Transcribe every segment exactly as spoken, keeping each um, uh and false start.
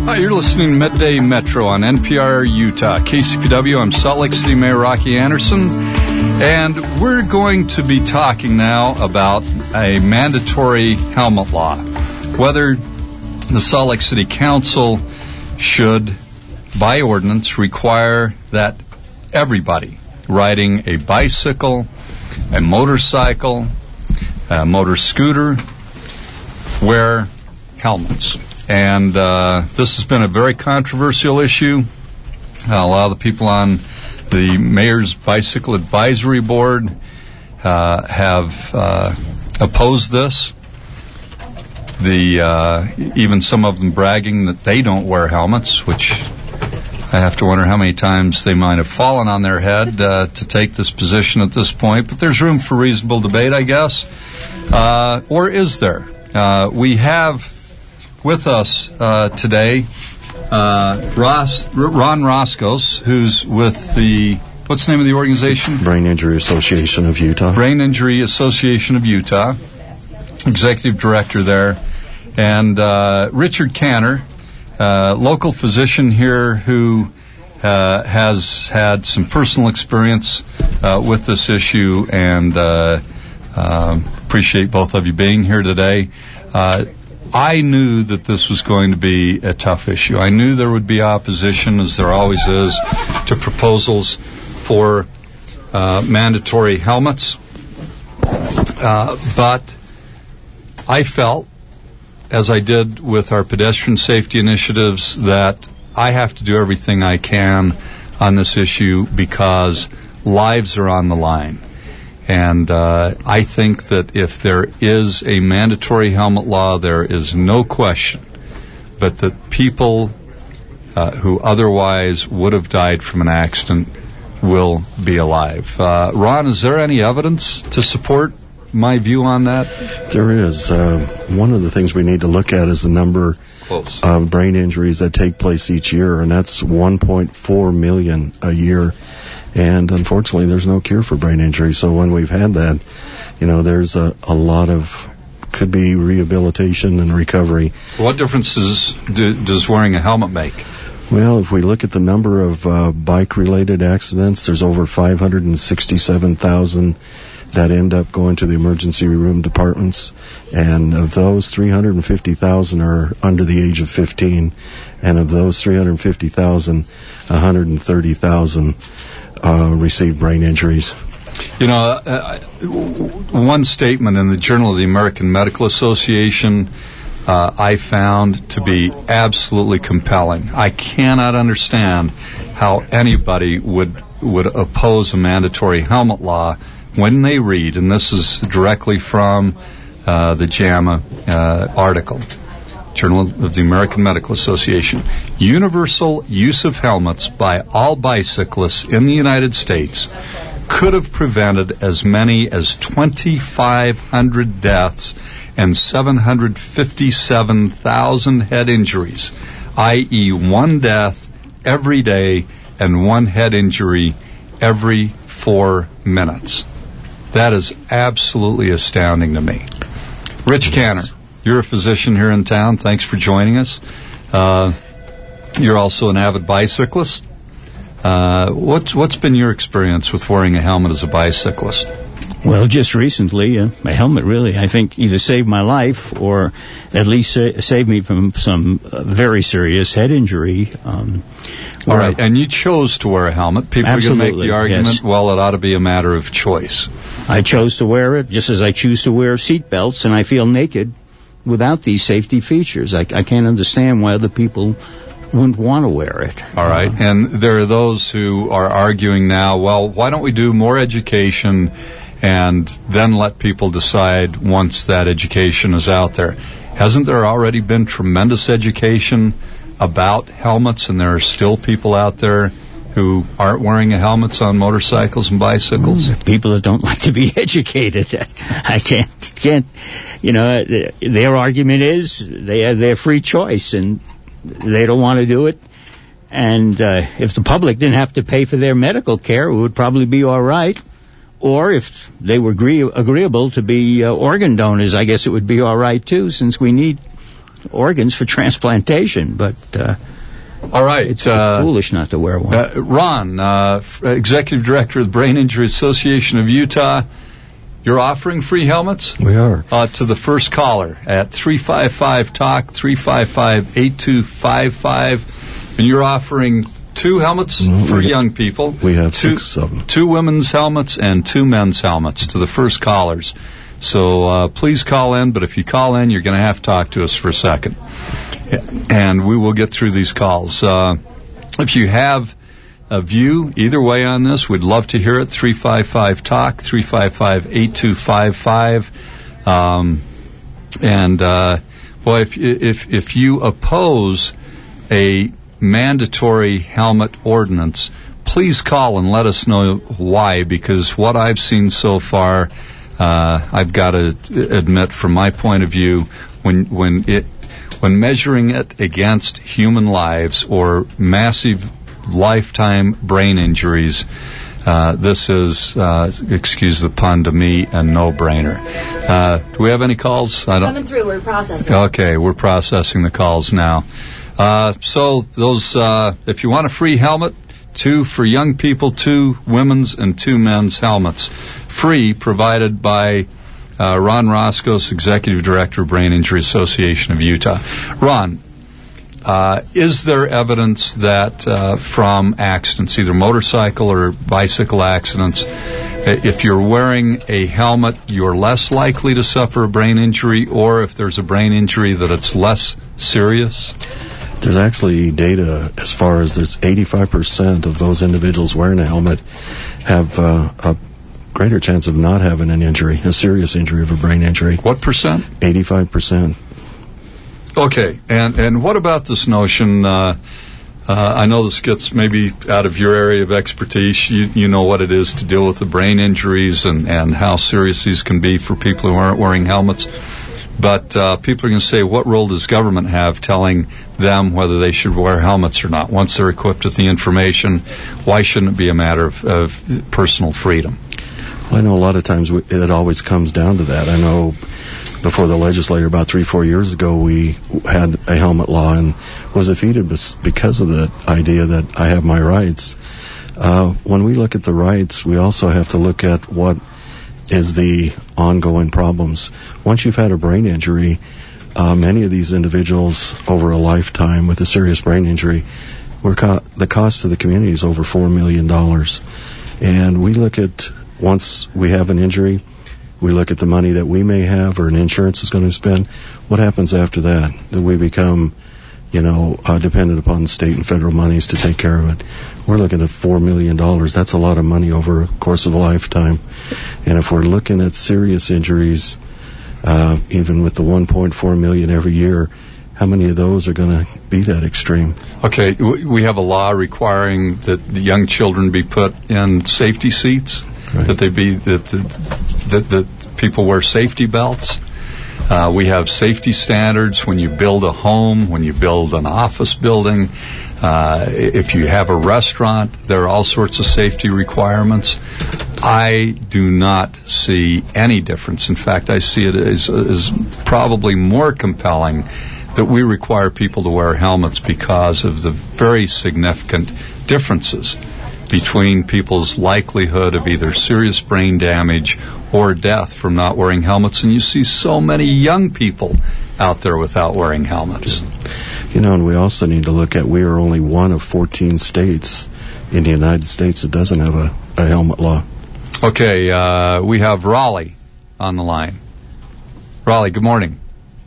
Hi, you're listening to Midday Metro on N P R Utah. K C P W, I'm Salt Lake City Mayor Rocky Anderson, and we're going to be talking now about a mandatory helmet law, whether the Salt Lake City Council should, by ordinance, require that everybody riding a bicycle, a motorcycle, a motor scooter, wear helmets. And uh, this has been a very controversial issue. Uh, a lot of the people on the Mayor's Bicycle Advisory Board uh, have uh, opposed this. The uh, even some of them bragging that they don't wear helmets, which I have to wonder how many times they might have fallen on their head uh, to take this position at this point. But there's room for reasonable debate, I guess. Uh, or is there? Uh, we have with us uh, today uh, Ross, Ron Roskos, who's with the, what's the name of the organization? Brain Injury Association of Utah. Brain Injury Association of Utah, executive director there. And uh, Richard Canner, uh, local physician here who uh, has had some personal experience uh, with this issue, and uh, uh, appreciate both of you being here today. Uh, I knew that this was going to be a tough issue. I knew there would be opposition, as there always is, to proposals for uh, mandatory helmets. Uh, but I felt, as I did with our pedestrian safety initiatives, that I have to do everything I can on this issue because lives are on the line. And uh, I think that if there is a mandatory helmet law, there is no question but that people uh, who otherwise would have died from an accident will be alive. Uh, Ron, is there any evidence to support my view on that? There is. Uh, one of the things we need to look at is the number Close. of brain injuries that take place each year, and that's one point four million a year. And unfortunately, there's no cure for brain injury. So when we've had that, you know, there's a, a lot of, could be rehabilitation and recovery. What difference does, do, does wearing a helmet make? Well, if we look at the number of uh, bike-related accidents, there's over five hundred sixty-seven thousand that end up going to the emergency room departments. And of those, three hundred fifty thousand are under the age of fifteen. And of those three hundred fifty thousand, one hundred thirty thousand Uh, received brain injuries. You know, uh, one statement in the Journal of the American Medical Association uh, I found to be absolutely compelling. I cannot understand how anybody would would oppose a mandatory helmet law when they read, and this is directly from uh, the JAMA uh, article, Journal of the American Medical Association. Universal use of helmets by all bicyclists in the United States could have prevented as many as twenty-five hundred deaths and seven hundred fifty-seven thousand head injuries, that is one death every day and one head injury every four minutes. That is absolutely astounding to me. Rich Canner, you're a physician here in town. Thanks for joining us. Uh, you're also an avid bicyclist. Uh, what's, what's been your experience with wearing a helmet as a bicyclist? Well, just recently, uh, my helmet really, I think, either saved my life or at least sa- saved me from some uh, very serious head injury. Um, All right, and you chose to wear a helmet. People are going to make the argument, yes. Well, it ought to be a matter of choice. I chose to wear it just as I choose to wear seat belts, and I feel naked without these safety features. I, I can't understand why other people wouldn't want to wear it. All right, uh, and there are those who are arguing now, well, why don't we do more education and then let people decide once that education is out there? Hasn't there already been tremendous education about helmets, and there are still people out there who aren't wearing helmets on motorcycles and bicycles? Mm, people that don't like to be educated. I can't, can't, you know, their argument is they have their free choice and they don't want to do it. And uh, if the public didn't have to pay for their medical care, it would probably be all right. Or if they were agree- agreeable to be uh, organ donors, I guess it would be all right too, since we need organs for transplantation, but uh, all right, it's uh, foolish not to wear one. Uh, Ron, uh, Executive Director of the Brain Injury Association of Utah, you're offering free helmets? We are. Uh, to the first caller at three five five talk, three five five, eight two five five. And you're offering two helmets no, for we young have, people. We have two, six of them. Two women's helmets and two men's helmets to the first callers. So uh, please call in, but if you call in, you're going to have to talk to us for a second. And we will get through these calls. Uh, if you have a view either way on this, we'd love to hear it. three five five talk, three five five, eight two five five. Um, and, uh, boy, if, if, if you oppose a mandatory helmet ordinance, please call and let us know why, because what I've seen so far, uh, I've got to admit from my point of view, when, when it, when measuring it against human lives or massive lifetime brain injuries, uh, this is, uh, excuse the pun to me, a no-brainer. Uh, do we have any calls? I don't. Coming through, we're processing. Okay, we're processing the calls now. Uh, so those, uh, if you want a free helmet, two for young people, two women's and two men's helmets, free, provided by uh, Ron Roscos, Executive Director of Brain Injury Association of Utah. Ron, uh, is there evidence that uh, from accidents, either motorcycle or bicycle accidents, if you're wearing a helmet, you're less likely to suffer a brain injury, or if there's a brain injury, that it's less serious? There's actually data as far as there's eighty-five percent of those individuals wearing a helmet have uh, a greater chance of not having an injury, a serious injury of a brain injury. What percent? eighty-five percent. Okay, and, and what about this notion, uh, uh, I know this gets maybe out of your area of expertise, you, you know what it is to deal with the brain injuries and, and how serious these can be for people who aren't wearing helmets. But uh, people are going to say, what role does government have telling them whether they should wear helmets or not? Once they're equipped with the information, why shouldn't it be a matter of, of personal freedom? Well, I know a lot of times it always comes down to that. I know before the legislature, about three, four years ago, we had a helmet law and was defeated because of the idea that I have my rights. Uh, when we look at the rights, we also have to look at what is the ongoing problems. Once you've had a brain injury, uh, many of these individuals over a lifetime with a serious brain injury, we're co- the cost to the community is over four million dollars. And we look at, once we have an injury, we look at the money that we may have or an insurance is going to spend. What happens after that? That we become, you know, uh, dependent upon state and federal monies to take care of it. We're looking at four million dollars. That's a lot of money over a course of a lifetime. And if we're looking at serious injuries, uh, even with the one point four million dollars every year, how many of those are going to be that extreme? Okay, we have a law requiring that the young children be put in safety seats, right. that they be that, that that people wear safety belts. Uh, we have safety standards when you build a home, when you build an office building. Uh, if you have a restaurant, there are all sorts of safety requirements. I do not see any difference. In fact, I see it as, as probably more compelling that we require people to wear helmets because of the very significant differences between people's likelihood of either serious brain damage or death from not wearing helmets. And you see so many young people out there without wearing helmets. You know, and we also need to look at, we are only one of fourteen states in the United States that doesn't have a, a helmet law. Okay, uh, we have Raleigh on the line. Raleigh, good morning.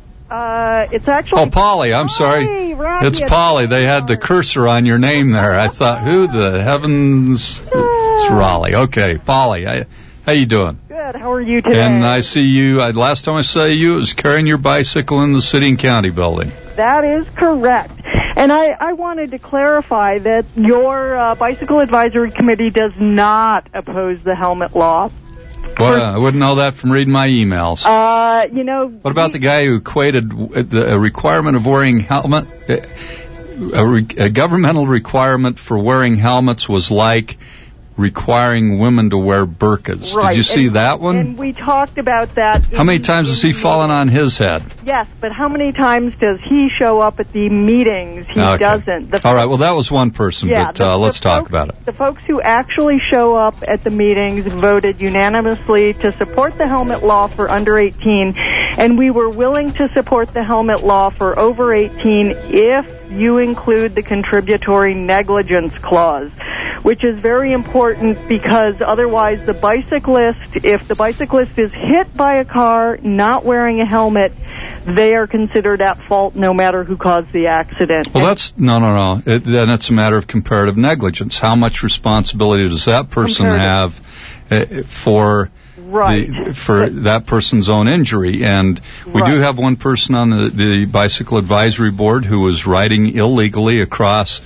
Uh, it's actually... Oh, Polly, I'm sorry. Rocky, it's Polly. They had the cursor on your name there. I thought, who the heavens? It's Raleigh. Okay, Polly, I, how you doing? Good. How are you today? And I see you, I, last time I saw you, it was carrying your bicycle in the city and county building. That is correct. And I, I wanted to clarify that your uh, Bicycle Advisory Committee does not oppose the helmet law. Well, I wouldn't know that from reading my emails. Uh, you know... What about the guy who equated the a requirement of wearing helmet... A, re, a governmental requirement for wearing helmets was like requiring women to wear burqas. Right. Did you see and, that one? And we talked about that. How many times has he fallen on his head? Yes, but how many times does he show up at the meetings? He okay. doesn't. The All right, well, that was one person, yeah, but the, uh, the let's folks, talk about it. The folks who actually show up at the meetings voted unanimously to support the helmet law for under eighteen, and we were willing to support the helmet law for over eighteen if you include the contributory negligence clause, which is very important because otherwise the bicyclist, if the bicyclist is hit by a car not wearing a helmet, they are considered at fault no matter who caused the accident. Well, that's, no, no, no. It, then it's a matter of comparative negligence. How much responsibility does that person have uh, for... Right. The, for that person's own injury. And we right. do have one person on the, the Bicycle Advisory Board who was riding illegally across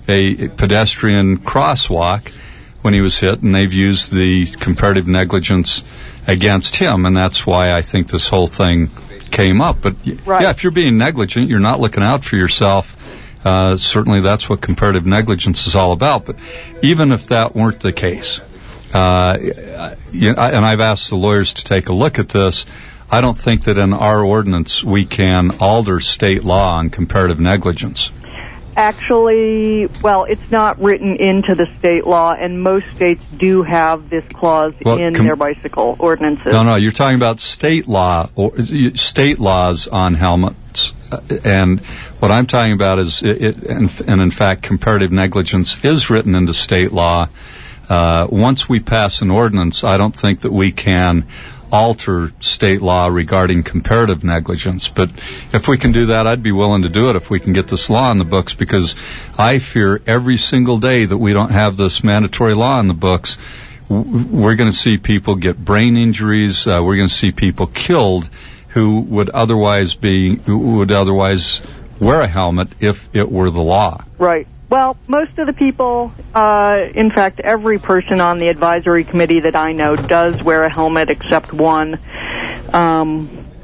a pedestrian crosswalk when he was hit, and they've used the comparative negligence against him, and that's why I think this whole thing came up. But, right. yeah, if you're being negligent, you're not looking out for yourself, uh, certainly that's what comparative negligence is all about. But even if that weren't the case, Uh, you know, and I've asked the lawyers to take a look at this. I don't think that in our ordinance we can alter state law on comparative negligence. Actually, well, it's not written into the state law, and most states do have this clause well, in com- their bicycle ordinances. No, no, you're talking about state law, or state laws on helmets. And what I'm talking about is, it, it, and, and in fact, comparative negligence is written into state law. Uh, once we pass an ordinance, I don't think that we can alter state law regarding comparative negligence. But if we can do that, I'd be willing to do it if we can get this law in the books, because I fear every single day that we don't have this mandatory law in the books, we're going to see people get brain injuries. Uh, we're going to see people killed who would otherwise be, who would otherwise wear a helmet if it were the law. Right. Well, most of the people, uh, in fact, every person on the advisory committee that I know does wear a helmet except one. Um,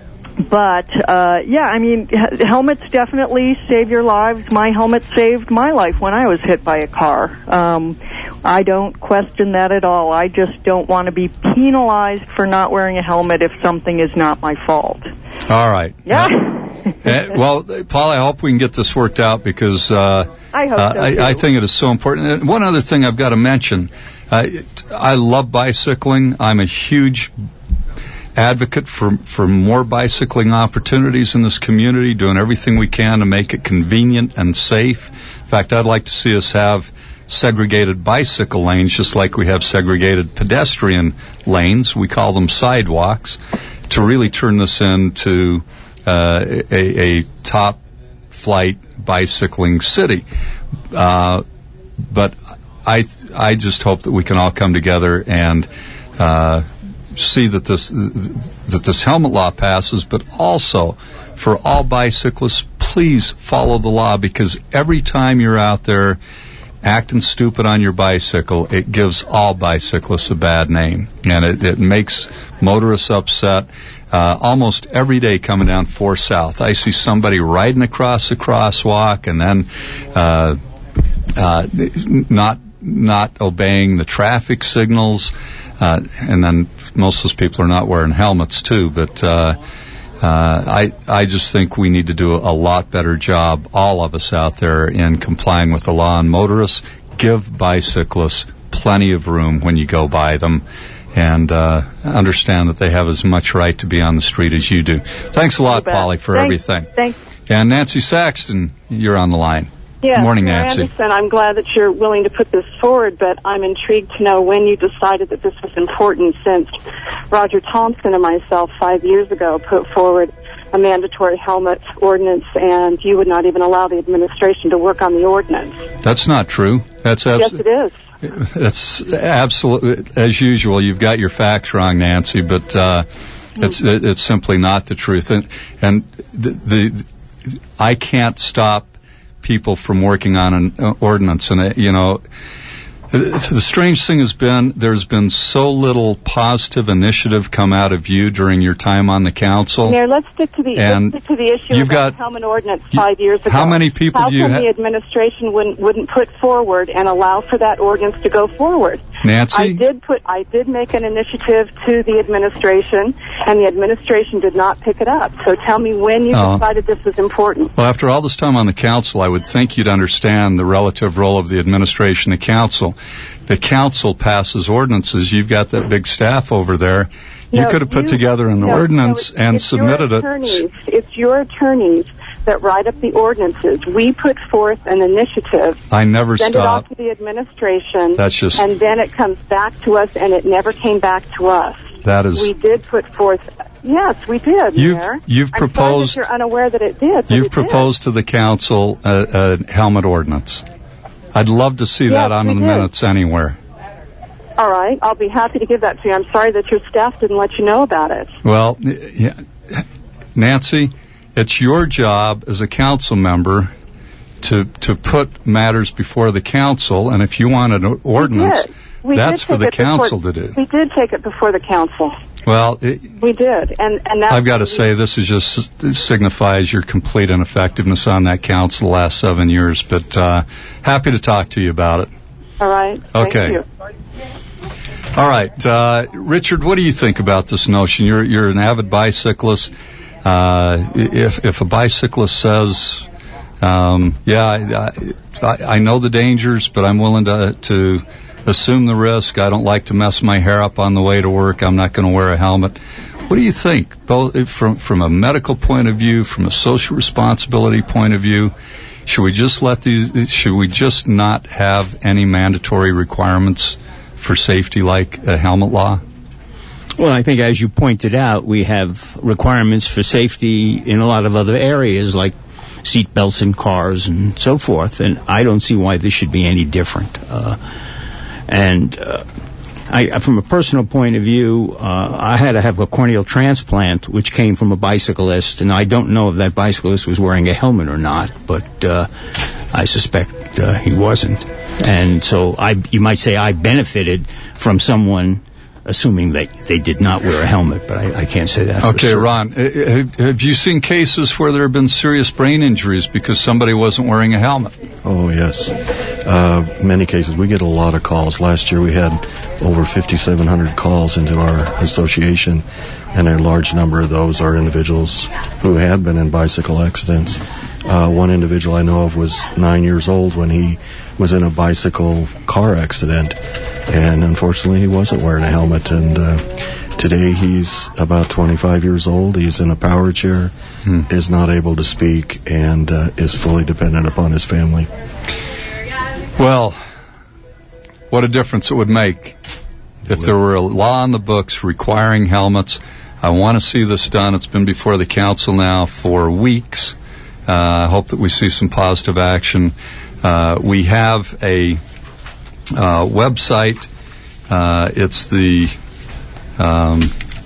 but, uh, yeah, I mean, h- helmets definitely save your lives. My helmet saved my life when I was hit by a car. Um, I don't question that at all. I just don't want to be penalized for not wearing a helmet if something is not my fault. All right. Yeah. uh, well, Paul, I hope we can get this worked out, because uh, I, hope uh, so I, I think it is so important. And one other thing I've got to mention, uh, I love bicycling. I'm a huge advocate for, for more bicycling opportunities in this community, doing everything we can to make it convenient and safe. In fact, I'd like to see us have segregated bicycle lanes, just like we have segregated pedestrian lanes. We call them sidewalks, to really turn this into uh, a, a top-flight bicycling city. Uh, but I I just hope that we can all come together and uh, see that this that this helmet law passes, but also for all bicyclists, please follow the law, because every time you're out there acting stupid on your bicycle, it gives all bicyclists a bad name, and it, it makes motorists upset. Uh, almost every day coming down four South, I see somebody riding across the crosswalk and then uh, uh, not not obeying the traffic signals, uh, and then most of those people are not wearing helmets too. But uh, uh, I I just think we need to do a lot better job, all of us out there, in complying with the law. And motorists, give bicyclists plenty of room when you go by them, and uh, understand that they have as much right to be on the street as you do. Thanks a lot, Polly, for Thanks. everything. Thanks. And Nancy Saxton, you're on the line. Yes, Good morning, Mayor Nancy. Anderson, I'm glad that you're willing to put this forward, but I'm intrigued to know when you decided that this was important, since Roger Thompson and myself five years ago put forward a mandatory helmet ordinance, and you would not even allow the administration to work on the ordinance. That's not true. That's abs- yes, it is. That's absolutely, as usual, you've got your facts wrong, Nancy, but uh, it's it's simply not the truth. And, and the, the I can't stop people from working on an ordinance. And, uh, you know, the strange thing has been there's been so little positive initiative come out of you during your time on the council. Mayor, let's stick to the, and let's stick to the issue you've of got, the helmet ordinance five years ago. How many people how do you come ha- the administration wouldn't, wouldn't put forward and allow for that ordinance to go forward? Nancy? I did put, I did make an initiative to the administration, and the administration did not pick it up. So tell me when you Oh. decided this was important. Well, after all this time on the council, I would think you'd understand the relative role of the administration and council. The council passes ordinances. You've got that big staff over there. You No, could have put you- together an no, ordinance no, it's, and it's submitted your it. attorneys, It's your attorneys that write up the ordinances. We put forth an initiative, I never send it off stopped. to the administration, That's just, and then it comes back to us, and it never came back to us. that is, We did put forth, yes, we did, You've- Mayor. you've I'm sorry proposed- that you're unaware that it did. but you've it proposed to the council a, a helmet ordinance. I'd love to see Yes, that on we the did. minutes anywhere. did. All right, I'll be happy to give that to you. I'm sorry that your staff didn't let you know about it. Well, yeah, Nancy, it's your job as a council member to to put matters before the council, and if you want an ordinance, We did. We that's did for take the it before- council to do. We did take it before the council. Well, it, We did, and and that's I've got to say, this is just this signifies your complete ineffectiveness on that council the last seven years. But uh, happy to talk to you about it. all right. Thank Okay. you. All right, uh, Richard, what do you think about this notion? You're you're an avid bicyclist. Uh, if if a bicyclist says, um, "Yeah, I, I, I know the dangers, but I'm willing to to assume the risk. I don't like to mess my hair up on the way to work. I'm not going to wear a helmet." What do you think, both from from a medical point of view, from a social responsibility point of view? Should we just let these? Should we just not have any mandatory requirements for safety like a helmet law? Well, I think, as you pointed out, we have requirements for safety in a lot of other areas, like seat belts in cars and so forth, and I don't see why this should be any different. Uh, and uh, I, from a personal point of view, uh, I had to have a corneal transplant, which came from a bicyclist, and I don't know if that bicyclist was wearing a helmet or not, but uh, I suspect uh, he wasn't. And so I, you might say I benefited from someone assuming they, they did not wear a helmet, but I, I can't say that. Okay, Ron, have you seen cases where there have been serious brain injuries because somebody wasn't wearing a helmet? Oh, yes. Uh, many cases. We get a lot of calls. Last year we had over fifty-seven hundred calls into our association, and a large number of those are individuals who had been in bicycle accidents. Uh, one individual I know of was nine years old when he was in a bicycle car accident, and unfortunately he wasn't wearing a helmet, and uh, today he's about twenty-five years old. He's in a power chair, hmm. is not able to speak, and uh, is fully dependent upon his family. Well, what a difference it would make if there were a law on the books requiring helmets. I want to see this done. It's been before the council now for weeks. Uh, I hope that we see some positive action. Uh, we have a uh, website. Uh, it's the um,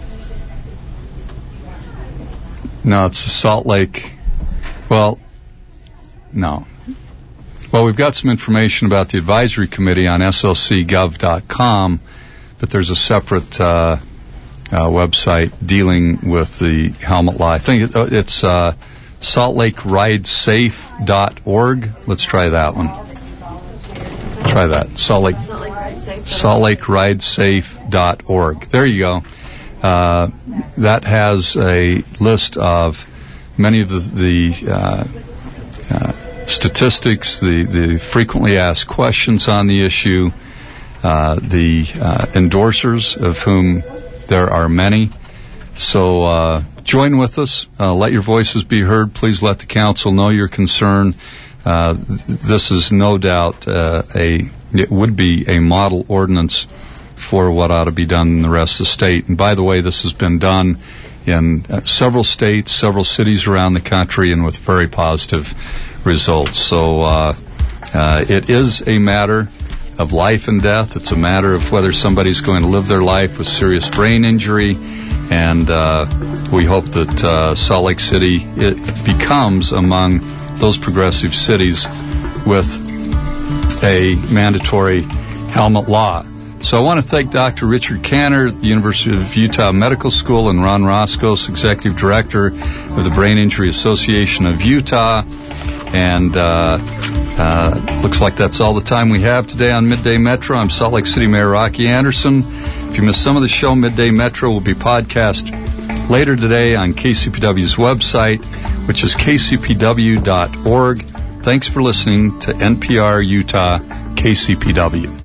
no, it's the Salt Lake. Well, no. Well, we've got some information about the advisory committee on S L C gov dot com, but there's a separate uh, uh, website dealing with the helmet law. I think it, it's uh, salt lake ride safe dot org. Let's try that one. Try that. Salt Lake, salt lake ride safe dot org. There you go. Uh, that has a list of many of the, the uh, uh, statistics, the, the frequently asked questions on the issue, uh, the uh, endorsers, of whom there are many. So uh, join with us. Uh, let your voices be heard. Please let the council know your concern. Uh, th- this is no doubt uh, a it would be a model ordinance for what ought to be done in the rest of the state. And by the way, this has been done in uh, several states, several cities around the country, and with very positive results. So uh, uh, it is a matter of life and death. It's a matter of whether somebody's going to live their life with serious brain injury, and uh, we hope that uh, Salt Lake City it becomes among those progressive cities with a mandatory helmet law. So I want to thank Doctor Richard Cantor, the University of Utah Medical School, and Ron Roscos, Executive Director of the Brain Injury Association of Utah, and uh, uh, look Looks like that's all the time we have today on Midday Metro. I'm Salt Lake City Mayor Rocky Anderson. If you missed some of the show, Midday Metro will be podcast later today on K C P W's website, which is k c p w dot org. Thanks for listening to N P R Utah K C P W.